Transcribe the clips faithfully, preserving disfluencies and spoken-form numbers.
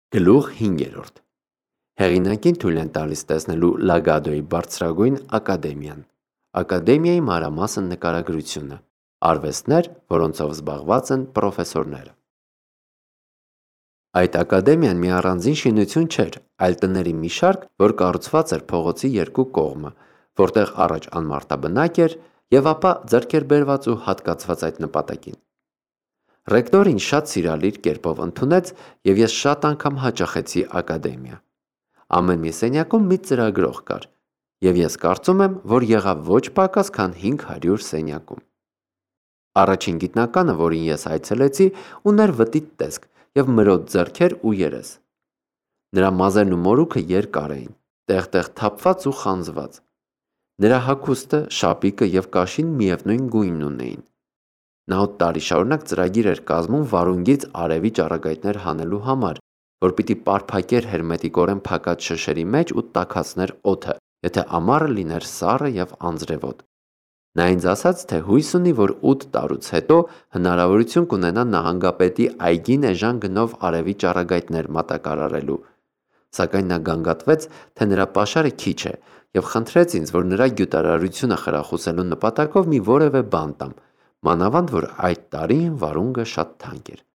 Գլուխ հինգերորդ. Հեղինակին թույլ են տալիս տեսնելու Լագադոյի բարձրագույն ակադեմիան, ակադեմիայի մանրամասն նկարագրությունը, արվեստներ, որոնցով զբաղված են պրոֆեսորները։ Այդ ակադեմիան մի առանձին շինություն չէր, այլ տների մի շարք, որ կառուցված էր փողոցի երկու կողմը, որտեղ առաջ անմարդաբնակ էր և ապա ձեռք էր բերված ու հատկացված այդ նպատակին։ Ռեկտորին շատ սիրալիր կերպով ընդունեց և ես շատ անգամ հաճախեցի ակադեմիա։ Ամեն մի սենյակում մի ծրագրող կար, և ես կարծում եմ, որ եղավ ոչ պակաս, քան հինգ հարյուր սենյակում։ Առաջին գիտնականը, որին ես այցելեցի, ուներ վտիտ տեսք և մրոտ ձեռքեր ու երես։ Նրա մազերն ու մորուքը երկար էին, տեղ-տեղ թափված ու խանձված։ Նրա հագուստը, շապիկը և կաշին միևնույն գույնն ունեին։ Նա ութ տարի շարունակ ծրագիր էր կազմում վարունգից արևի ճառագայթներ հանելու համար, որ պիտի պարփակեր հերմետիկորեն փակած շշերի մեջ ու տաքացներ օդը, եթե ամառը լիներ սառը և անձրևոտ։ Նա ինձ ասաց, թե հույս ունի, որ ութ տարուց հետո հնարավորություն կունենա նահանգապետի այգին էժան գնով արևի ճառագայթներ մատակարարելու, սակայն նա գանգատվեց, թե նրա պաշարը քիչ է և խնդրեց ինձ, որ նրա գյուտարարությունը խրախուսելու նպատակով մի որևէ բան տամ, մանավանդ որ այդ տարի վարունգը շատ թանկ էր։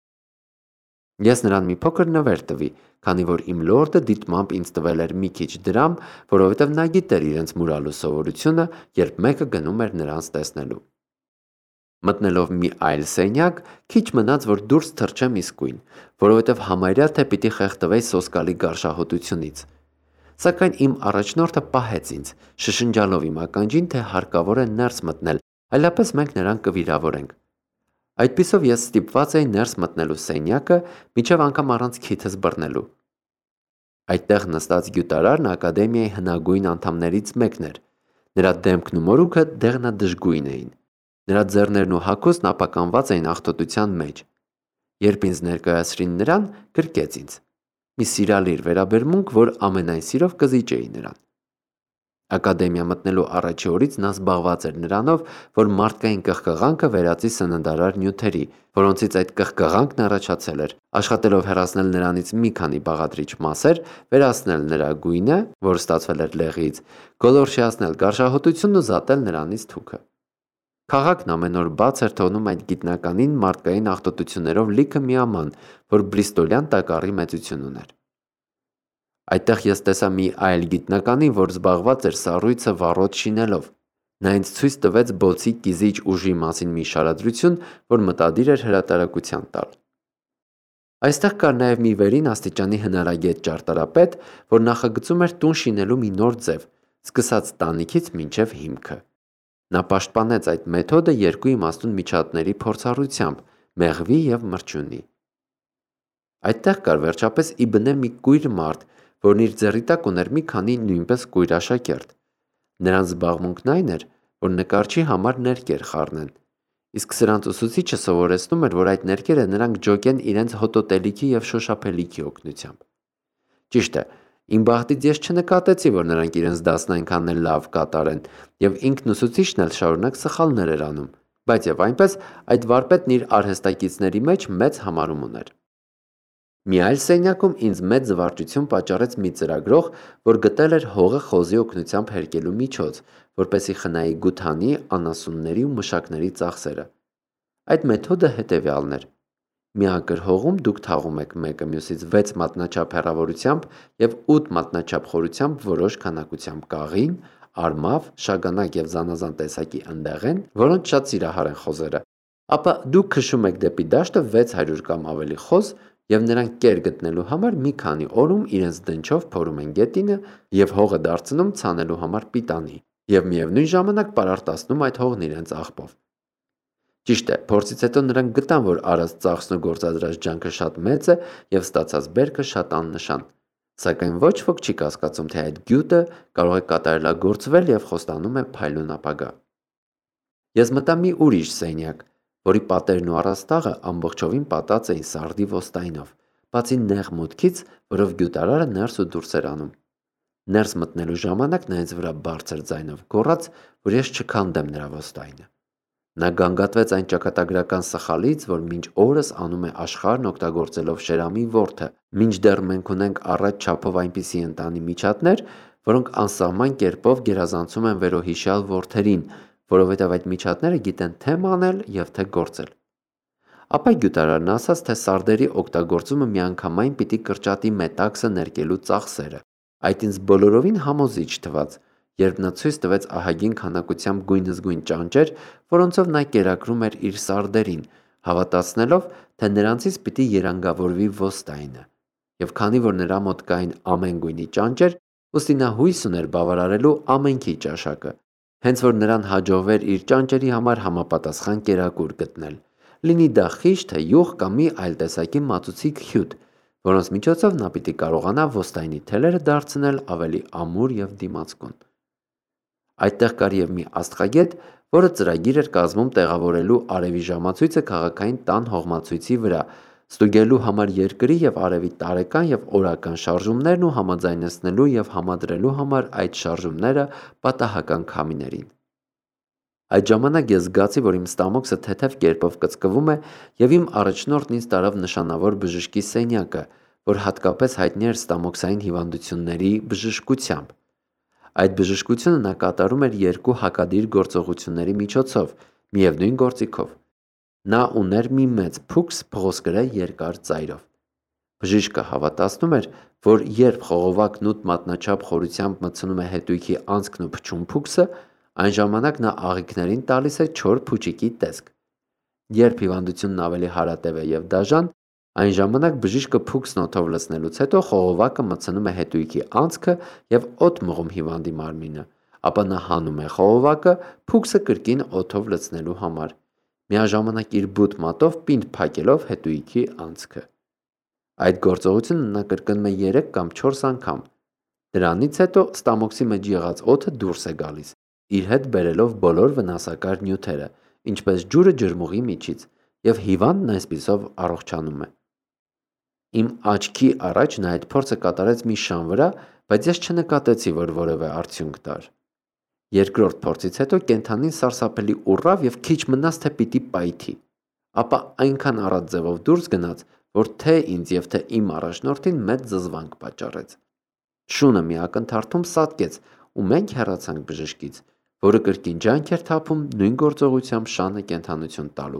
Ես նրան մի փոքր նվեր տվի, քանի որ իմ լորդը դիտմամբ ինձ տվել էր մի քիչ դրամ, որովհետև նա գիտեր իրենց մուրալու սովորությունը, երբ մեկը գնում էր նրանց տեսնելու։ Մտնելով մի այլ սենյակ, քիչ մնաց, որ դուրս թռչեմ իսկույն, որովհետև համարյա թե պիտի խեղդվեի սոսկալի գարշահոտությունից։ Սակայն իմ առաջնորդը պահեց ինձ, շշնջալով իմ ականջին, թե հարկավոր է ներս մտնել, այլապես մենք նրան կվիրավորենք։ Այդպիսով ես ստիպված էի ներս մտնելու սենյակը, մինչև անգամ առանց քիթս բռնելու։ Այդտեղ նստած գյուտարարն ակադեմիայի հնագույն անդամներից մեկն էր։ Նրա դեմքն ու մորուքը դեղնադժգույն էին։ Նրա ձեռներն ու հագուստն ապականված էին աղտոտության մեջ։ Երբ ինձ ներկայացրին նրան, գրկեց ինձ։ Մի սիրալիր վերաբերմունք, որ ամենայն սիրով կզիջեի նրան։ Ակադեմիա մտնելու առաջի օրից նա զբաղված էր նրանով, որ մարդկային կղկղանքը վերածի սննդարար նյութերի, որոնցից այդ կղկղանքն առաջացել էր, աշխատելով հեռացնել նրանից մի քանի բաղադրիչ մասեր, վերացնել նրա գույնը, որ ստացվել էր լեղից, գոլորշիացնել գարշահոտությունն ու զատել նրանից թուքը։ Քաղաքն ամեն օր բաց էր թողնում այդ գիտնականին մարդկային աղտոտություններով լիքը միաման, որ բրիստոլյան տակառի մեծություն ուներ։ Այդտեղ ես տեսա մի այլ գիտնականի, որ զբաղված էր սառույցը վառոդ շինելով։ Նա ինձ ցույց տվեց բոցի կիզիչ ուժի մասին մի շարադրություն, որ մտադիր էր հրատարակության տալ։ Այստեղ կար նաև մի վերին աստիճանի հնարագետ ճարտարապետ, որ նախագծում էր տուն շինելու մի նոր ձև, սկսած տանիքից մինչև հիմքը։ Նա պաշտպանեց այդ մեթոդը երկու իմաստուն միջատների փորձառությամբ՝ մեղվի և մրջյունի։ Այդտեղ կար վերջապես ի բնե մի կույր մարդ, որն իր ձեռի տակ ուներ մի քանի նույնպես կույր աշակերտ։ Նրանց զբաղմունքն այն էր, որ նկարչի համար ներկեր խառնեն, իսկ սրանց ուսուցիչը սովորեցնում էր, որ այդ ներկերը նրանք ջոկեն իրենց հոտոտելիքի և շոշափելիքի օգնությամբ։ Ճիշտ է, իմ բախտից ես չնկատեցի, որ նրանք իրենց դասն այնքան էլ լավ կատարեն, և ինքն ուսուցիչն էլ շարունակ սխալներ էր անում, բայց և այնպես այդ վարպետն իր արհեստակիցների մեջ մեծ համարում ուներ։ Մի այլ սենյակում ինձ մեծ զվարճություն պատճառեց մի ծրագրող, որ գտել էր հողը խոզի օգնությամբ հերկելու միջոց, որպեսզի խնայի գութանի, անասունների ու մշակների ծախսերը։ Այդ մեթոդը հետևյալն էր. մի ակր հողում դուք թաղում եք մեկը մյուսից վեց մատնաչափ հեռավորությամբ և ութ մատնաչափ խորությամբ որոշ քանակությամբ կաղին, արմավ, շագանակ և զանազան տեսակի ընդեղեն, որոնց շատ սիրահար են խոզերը, ապա դուք քշում եք դեպի դաշտը վեց հարյուր կամ ավելի խոզ և նրանք կեր գտնելու համար մի քանի օրում իրենց դնչով փորում են գետինը և հողը դարձնում ցանելու համար պիտանի և միևնույն ժամանակ պարարտացնում այդ հողն իրենց աղբով։ Ճիշտ է, փորձից հետո նրանք գտան, որ արած ծախսն ու գործադրած ջանքը շատ մեծ է և ստացած բերքը շատ աննշան, սակայն ոչ ոք չի կասկածում, թե այդ գյուտը կարող է կատարելագործվել և խոստանում է փայլուն ապագա։ Ես մտա մի ուրիշ սենյակ, որի պատերն ու առաստաղը ամբողջովին պատած էին սարդի ոստայնով, բացի նեղ մուտքից, որով գյուտարարը ներս ու դուրս էր անում։ Ներս մտնելու ժամանակ նա ինձ վրա բարձր ձայնով գոռաց, որ ես չքանդեմ նրա ոստայնը։ Նա գանգատվեց այն ճակատագրական սխալից, որ մինչ օրս անում է աշխարհն օգտագործելով Շերամի որդը, մինչդեռ մենք ունենք առատ չափով այնպիսի ընտանի միջատներ, որոնք անսահման կերպով գերազանցում են վերոհիշյալ որդերին, որովհետև այդ միջատները գիտեն թե մանել և թե գործել։ Ապա գյուտարարն ասաց, թե սարդերի օգտագործումը միանգամայն պիտի կրճատի մետաքսը ներկելու ծախսերը։ Այդ ինձ բոլորովին համոզիչ թվաց, երբ նա ցույց տվեց ահագին քանակությամբ գույնզգույն ճանճեր, որոնցով նա կերակրում էր իր սարդերին, հավատացնելով, թե նրանցից պիտի երանգավորվի ոստայնը։ Եվ քանի որ նրա մոտ կային ամեն գույնի ճանճեր, ուստի նա հույս ուներ բավարարելու ամենքի ճաշակը, հենց որ նրան հաջողվեր իր ճանճերի համար համապատասխան կերակուր գտնել, լինի դա խիչ, թե յուղ կամ մի այլ տեսակի մածուցիկ հյութ, որոնց միջոցով նա պիտի կարողանա ոստայնի թելերը դարձնել ավելի ամուր և դիմացկուն։ Այդտեղ կար և մի աստղագետ, որը ծրագիր էր կազմում տեղավորելու արևի ժամացույցը քաղաքային տան հողմացույցի վրա, ստուգելու համար երկրի և արևի տարեկան և օրական շարժումներն ու համաձայնեցնելու և համադրելու համար այդ շարժումները պատահական քամիներին։ Այդ ժամանակ ես զգացի, որ իմ ստամոքսը թեթև կերպով կծկվում է և իմ առաջնորդն ինձ տարավ նշանավոր բժշկի սենյակը, որ հատկապես հայտնի էր ստամոքսային հիվանդությունների բժշկությամբ։ Այդ բժշկությունը նա կատարում էր երկու հակադիր գործողությունների միջոցով, միևնույն գործիքով։ Նա ուներ մի մեծ փուքս փղոսկրե երկար ծայրով։ Բժիշկը հավատացնում էր, որ երբ խողովակն ութ մատնաչափ խորությամբ մտցնում է հետույքի անցքն ու փչում փուքսը, այն ժամանակ նա աղիքներին տալիս է չոր փուչիկի տեսք։ Երբ հիվանդությունն ավելի հարատև է և դաժան, այն ժամանակ բժիշկը փուքսն օդով լցնելուց հետո խողովակը մտցնում է հետույքի անցքը և օդ մղում հիվանդի մարմինը, ապա նա հանում է խողովակը փուքսը կրկին օդով լցնելու համար, միաժամանակ իր բութ մատով պինդ փակելով հետույքի անցքը։ Այդ գործողությունը նա կրկնում է երեք կամ չորս անգամ։ Դրանից հետո ստամոքսի մեջ եղած օդը դուրս է գալիս, իր հետ բերելով բոլոր վնասակար նյութերը, ինչպես ջուրը ջրմուղի միջից, և հիվանդն այսպիսով առողջանում է։ Իմ աչքի առաջ նա այդ փորձը կատարեց մի շան վրա, բայց ես չնկատեցի, որ որևէ արդյունք տար։ Երկրորդ փորձից հետո կենդանին սարսափելի ուռավ և քիչ մնաց, թե պիտի պայթի, ապա այնքան առատ ձևով դուրս գնաց, որ թե ինձ և թե իմ առաջնորդին մեծ զզվանք պատճառեց։ Շունը մի ակնթարթում սատկեց ու մենք հեռացանք բժշկից, որը կրկին ջանք էր թափում նույն գործողությամբ շանը կենդանություն տալու։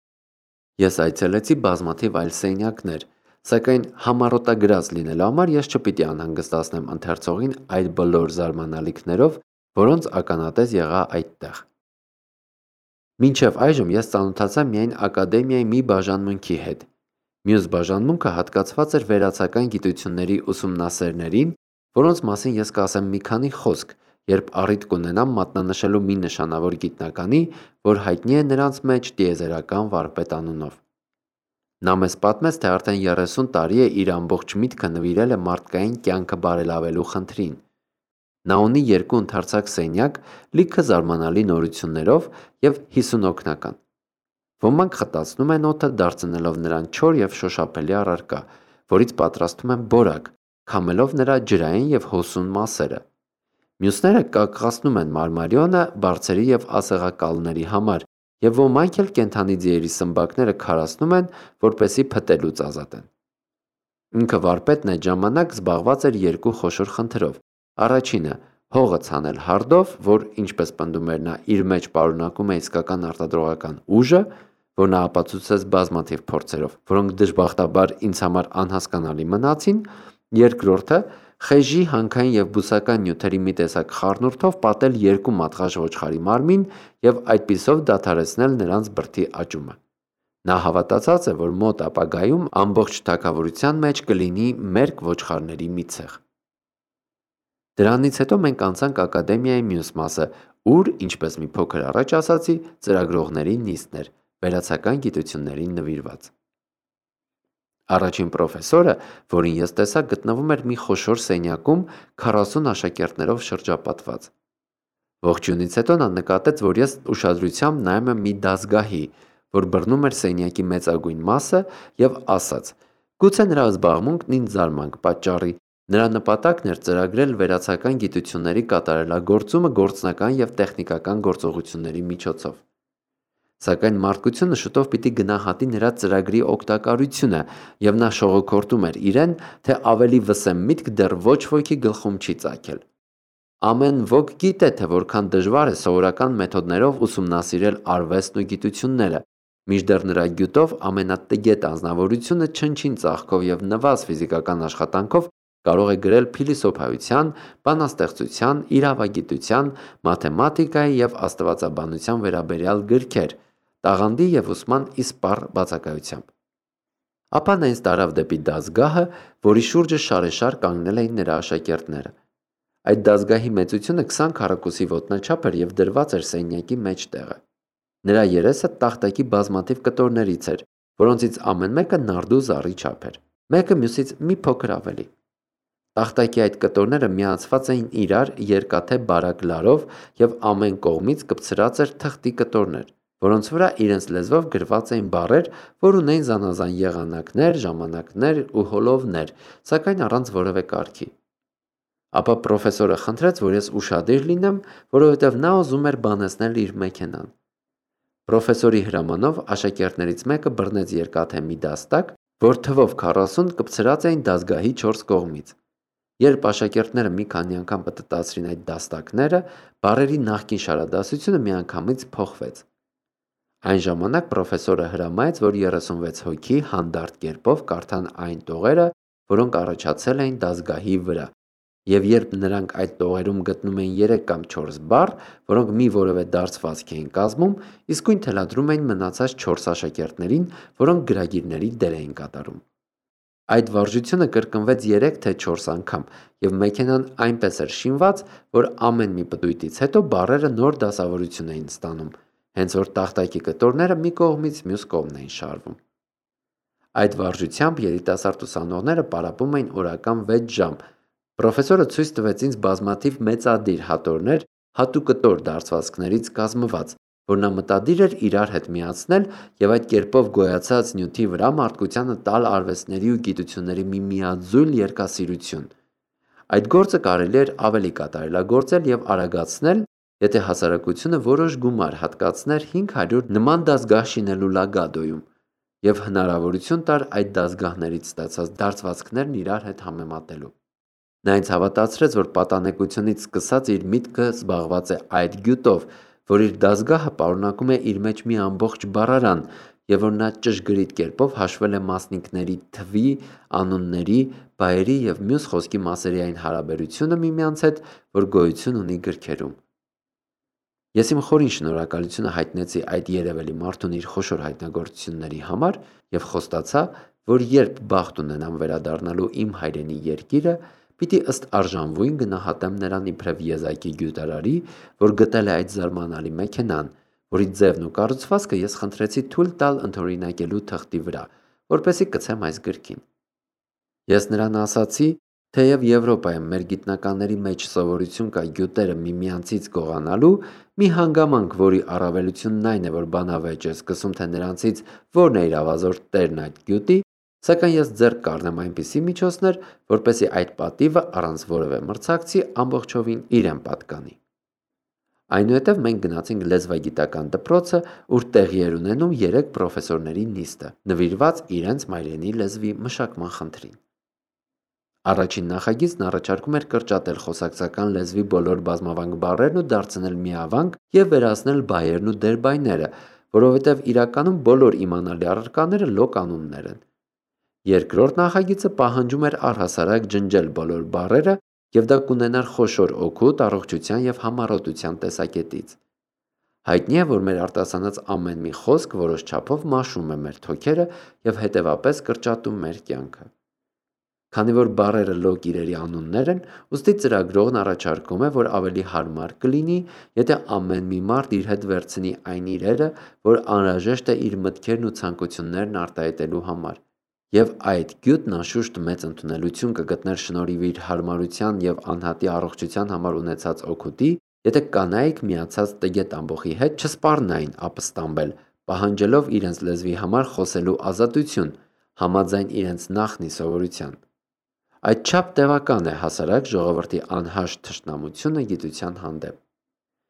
Ես այցելեցի բազմաթիվ այլ սենյակներ, սակայն համառոտագրած լինելու համար ես չպիտի անհանգստացնեմ ընթերցողին այդ բոլոր զարմանալիքներով, որոնց ականատես եղա այդտեղ։ Մինչև այժմ ես ծանոթացա միայն ակադեմիայի մի բաժանմունքի հետ։ Մյուս բաժանմունքը հատկացված էր վերացական գիտությունների ուսումնասերներին, որոնց մասին ես կասեմ մի քանի խոսք, երբ առիթ կունենամ մատնանշելու մի նշանավոր գիտնականի, որ հայտնի է նրանց մեջ տիեզերական վարպետ անունով։ Նա մեզ պատմեց, թե արդեն երեսուն տարի է իր ամբողջ միտքը նվիրել է մարդկային կյանքը բարելավելու խնդրին։ Նա ունի երկու ընդարձակ սենյակ, լիքը զարմանալի նորություններով և հիսուն օգնական։ Ոմանք խտացնում են օդը, դարձնելով նրան չոր և շոշափելի առարկա, որից պատրաստում են բորակ, քամելով նրա ջրային և հոսուն մասերը։ Մյուսները կակղացնում են մարմարիոնը բարձերի և ասեղակալների համար, և ոմանք էլ կենդանի ձիերի սմբակները քարացնում են, որպեսզի փտելուց ազատեն։ Ինքը վարպետն այդ ժամանակ զբաղված էր երկու խոշոր խնդրով։ Առաջինը՝ հողը ցանել հարդով, որ, ինչպես պնդում էր նա, իր մեջ պարունակում է իսկական արտադրողական ուժը, որ նա ապացուցեց բազմաթիվ փորձերով, որոնք դժբախտաբար ինձ համար անհասկանալի մնացին։ Երկրորդը՝ խեժի, հանքային և բուսական նյութերի մի տեսակ խառնուրդով պատել երկու մատղաշ ոչխարի մարմին և այդպիսով դադարեցնել նրանց բրդի աճումը։ Նա հավատացած է, որ մոտ ապագայում ամբողջ թագավորության մեջ կլինի մերկ ոչխարների մի ցեղ։ Դրանից հետո մենք անցանք ակադեմիայի մյուս մասը, ուր, ինչպես մի փոքր առաջ ասացի, ծրագրողների նիստն էր, վերացական գիտություններին նվիրված։ Առաջին պրոֆեսորը, որին ես տեսա, գտնվում էր մի խոշոր սենյակում քառասուն աշակերտներով շրջապատված։ Ողջույնից հետո նա նկատեց, որ ես ուշադրությամբ նայում եմ մի դասգահի, որ բռնում էր սենյակի մեծագույն մասը, և ասաց. «Գուցե նրա զբաղմունքն ինձ զարմանք պատճառի։ Նրա նպատակն էր ծրագրել վերացական գիտությունների կատարելագործումը գործնական և տեխնիկական գործողությունների միջոցով»։ Սակայն մարդկությունը շուտով պիտի գնահատի նրա ծրագրի օգտակարությունը, եւ նա շողոքորթում էր իրեն, թե ավելի վսեմ միտք դեռ ոչ ոքի գլխում չի ծագել։ Ամեն ոք գիտե, թե որքան դժվար է սովորական մեթոդներով ուսումնասիրել արվեստն ու գիտությունները, մինչդեռ նրա գյուտով ամենատգետ անձնավորությունը չնչին ծաղկով եւ նվազ ֆիզիկական աշխատանքով կարող է գրել փիլիսոփայության, բանաստեղծության, իրավագիտության, մաթեմատիկայի եւ աստվածաբանության վերաբերյալ գրքեր, տաղանդի եւ ուսման իսպառ բացակայությամբ։ Ապա նա ինձ տարավ դեպի դասգահը, որի շուրջը շարեշար կանգնել էին նրա աշակերտները։ Այդ դասգահի մեծությունը քսան քառակուսի ոտնաչափ էր եւ դրված էր սենյակի մեջտեղը։ Նրա երեսը տախտակի բազմաթիվ կտորներից էր, որոնցից ամեն մեկը նարդու զառի չափ էր, մեկը մյուսից մի փոքր ավելի։ Տախտակի այդ կտորները միացված էին իրար երկաթե բարակ լարով եւ ամեն կողմից կպցրած էր թղթի կտորներ, որոնց վրա իրենց լեզվով գրված էին բառեր, որ ունեին զանազան եղանակներ, ժամանակներ ու հոլովներ, սակայն առանց որևէ կարգի։ Ապա պրոֆեսորը խնդրեց, որ ես ուշադիր լինեմ, որովհետև նա ուզում էր բանեցնել իր մեքենան։ Պրոֆեսորի հրամանով աշակերտներից մեկը բռնեց երկաթե մի դաստակ, որ թվով քառասուն կպցրած էին դասգահի չորս կողմից։ Երբ աշակերտները մի քանի անգամ պտտացրին այդ դաստակները, բառերի նախկին շարադասությունը միանգամից փոխվեց։ Այն ժամանակ պրոֆեսորը հրամայեց, որ երեսունվեց հոգի հանդարտ կերպով կարդան այն տողերը, որոնք առաջացել էին դասգահի վրա։ Եվ երբ նրանք այդ տողերում գտնում էին երեք կամ չորս բառ, որոնք մի որևէ դարձվածք էին կազմում, իսկույն թելադրում էին մնացած չորս աշակերտներին, որոնք գրագիրների դեր էին կատարում։ Այդ վարժությունը կրկնվեց երեք թե չորս անգամ, եւ մեքենան այնպես էր շինված, որ ամեն մի պտույտից հետո բառերը նոր դասավորություն էին ստանում, հենց որ տախտակի կտորները մի կողմից մյուս կողմն էին շարվում։ Այդ վարժությամբ երիտասարդ ուսանողները պարապում էին օրական վեց ժամ։ Պրոֆեսորը ցույց տվեց ինձ բազմաթիվ մեծադիր հատորներ հատուկտոր դարձվածքներից կազմված, որ նա մտադիր էր իրար հետ միացնել եւ այդ կերպով գոյացած նյութի վրա մարդկությանը տալ արվեստների ու գիտությունների մի միաձույլ երկասիրություն։ Այդ գործը կարելի էր ավելի կատարելագործել եւ արագացնել, եթե հասարակությունը որոշ գումար հատկացներ հինգ հարյուր նման դասգահ շինելու Լագադոյում եւ հնարավորություն տար այդ դասգահներից ստացած դարձվածքներն իրար հետ համեմատելու։ Նա ինձ հավատացրեց, որ պատանեկությունից սկսած իր միտքը զբաղված է այդ գյուտով, որ իր դասգահը պարունակում է իր մեջ մի ամբողջ բառարան, եւ որ նա ճշգրիտ կերպով հաշվել է մասնիկների թվի, անունների, բայերի եւ մյուս խոսքի մասերի այն հարաբերությունը միմյանց հետ, որ գոյություն ունի գրքերում։ Ես իմ խորին շնորհակալությունը հայտնեցի այդ երևելի մարդուն իր խոշոր հայտնագործությունների համար եւ խոստացա, որ երբ բախտ ունենամ վերադառնալու իմ հայրենի երկիրը, պիտի ըստ արժանվույն գնահատեմ նրան իբրև եզակի գյուտարարի, որ գտել է այդ զարմանալի մեքենան, որի ձևն ու կառուցվածքը ես խնդրեցի թույլ տալ ընդօրինակելու թղթի վրա, որպեսզի կցեմ այս գրքին։ Ես նրան ասացի, թեև Եվրոպայում մեր գիտնականների մեջ սովորություն կա գյուտերը միմյանցից գողանալու, մի հանգամանք, որի առավելությունն այն է, որ բանավեճ է սկսում, թե նրանցից որն է իրավազոր տերն այդ գյուտի, սակայն ես ձեռք կառնեմ այնպիսի միջոցներ, որպեսզի այդ պատիվը առանց որևէ մրցակցի ամբողջովին իրեն պատկանի։ Այնուհետև մենք գնացինք լեզվագիտական դպրոցը, ուր տեղի էր ունենում երեք պրոֆեսորների նիստը, նվիրված իրենց մայրենի լեզվի մշակման խնդրին։ Առաջին նախագիծն առաջարկում էր կրճատել խոսակցական լեզվի բոլոր բազմավանք բառերն ու դարձնել միավանք եւ վերացնել բայերն ու դերբայները, որովհետեւ իրականում բոլոր իմանալի առարկաները լոկանուններ են։ Երկրորդ նախագիծը պահանջում էր առհասարակ ջնջել բոլոր բառերը եւ դա կունենար խոշոր օգուտ առողջության եւ համառոտության տեսակետից։ Հայտնի է, որ մեր արտասանած ամեն մի խոսք որոշ չափով մաշում է մեր թոքերը եւ հետեւապես կրճատում մեր կյանքը։ Քանի որ բառերը լոկ իրերի անուններ են, ուստի ծրագրողն առաջարկում է, որ ավելի հարմար կլինի, եթե ամեն մի մարդ իր հետ վերցնի այն իրերը, որ անհրաժեշտ է իր մտքերն ու ցանկություններն արտահայտելու համար։ Եվ այդ գյուտն անշուշտ մեծ ընդունելություն կգտներ շնորհիվ իր հարմարության եւ անհատի առողջության համար ունեցած օգուտի, եթե կանայք միացած տգետ ամբոխի հետ չսպառնային ապստամբել, պահանջելով իրենց լեզվի համար խոսելու ազատություն, համաձայն իրենց նախնի սովորության։ Այդչափ տևական է հասարակ ժողովրդի անհաշտ թշնամությունը գիտության հանդեպ։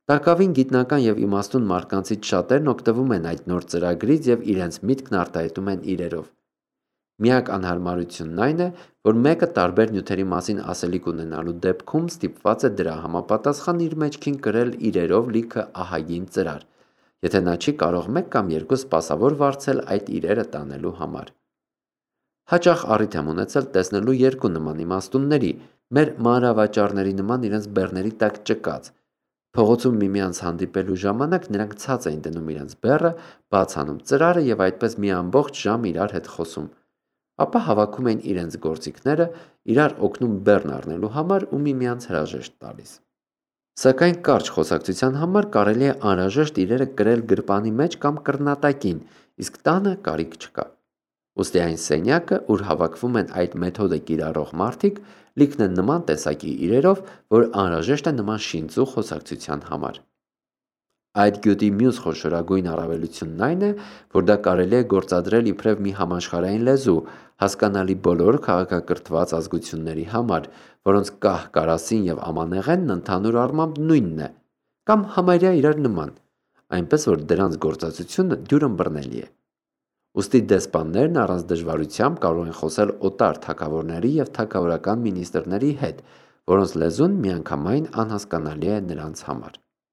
Տակավին գիտնական և իմաստուն մարդկանցից շատերն օգտվում են այդ նոր ծրագրից և իրենց միտքն արտահայտում են իրերով։ Միակ անհարմարությունն այն է, որ մեկը տարբեր նյութերի մասին ասելիք ունենալու դեպքում ստիպված է դրա համապատասխան իր մեջքին կրել իրերով լիքը ահագին ծրար, եթե նա չի կարող մեկ կամ երկու սպասավոր վարձել այդ իրերը տանելու համար։ Հաճախ առիթ եմ ունեցել տեսնելու երկու նման իմաստունների, մեր մանրավաճառների նման իրենց բեռների տակ ճկած։ Փողոցում միմյանց հանդիպելու ժամանակ նրանք ցած էին դնում իրենց բեռը, բաց անում ծրարը և այդպես մի ամբողջ ժամ իրար հետ խոսում։ Ապա հավաքում էին իրենց գործիքները, իրար օգնում բեռն առնելու համար ու միմյանց հրաժեշտ տալիս։ Սակայն կարճ խոսակցության համար կարելի է անհրաժեշտ իրերը կրել գրպանի մեջ կամ կռնատակին, իսկ տանը կարիք չկա։ Ուստի այն սենյակը, ուր հավաքվում են այդ մեթոդը կիրառող մարդիկ, լիքն են նման տեսակի իրերով, որ անհրաժեշտ է նման շինծու խոսակցության համար։ Այդ գյուտի մյուս խոշորագույն առավելությունն այն է, որ դա կարելի է գործադրել իբրև մի համաշխարհային լեզու, հասկանալի բոլոր քաղաքակրթված ազգությունների համար, որոնց կահ կարասին և ամանեղենն ընդհանուր առմամբ նույնն է, կամ համարյա իրար նման, այնպես որ դրանց գործածությունը դյուրըմբռնելի է։ Ուստի դեսպաններն առանց դժվարությամբ կարող են խոսել օտար թագավորների և թագավորական մինիստրների հետ, որոնց լեզուն միանգամայն անհասկանալի է նրանց համար։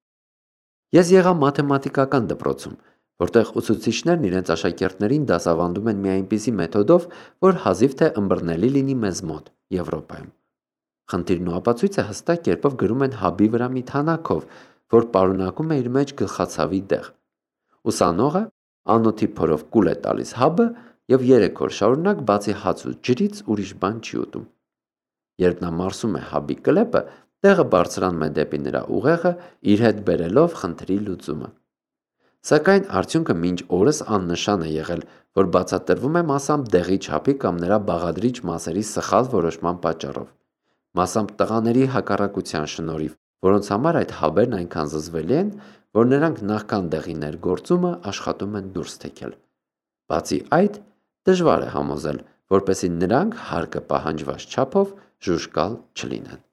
Ես եղա մաթեմատիկական դպրոցում, որտեղ ուսուցիչներն իրենց աշակերտներին դասավանդում են մի այնպիսի մեթոդով, որ հազիվ թե ըմբռնելի լինի մեզ մոտ, Եվրոպայում։ Խնդիրն ու ապացույցը հստակ կերպով գրում են հաբի վրա մի թանաքով, որ պարունակում է իր մեջ գլխացավի դեղ։ Ուսանողը անոթի փորով կուլ է տալիս հաբը և երեք օր շարունակ բացի հաց ու ջրից ուրիշ բան չի ուտում։ Երբ նա մարսում է հաբի կլեպը, տեղը բարձրանում է դեպի նրա ուղեղը, իր հետ բերելով խնդրի լուծումը։ Սակայն արդյունքը մինչ օրս աննշան է եղել, որ բացատրվում է մասամբ դեղի չափի կամ նրա բաղադրիչ մասերի սխալ որոշման պատճառով, մասամբ տղաների հակառակության շնորհիվ, որոնց համար այդ հաբերն այնքան զզվելի են, որ նրանք նախքան դեղի ներգործումը աշխատում են դուրս թեքել։ Բացի այդ, դժվար է համոզել, որպեսզի նրանք հարկը պահանջված չափով ժուժկալ չլինեն։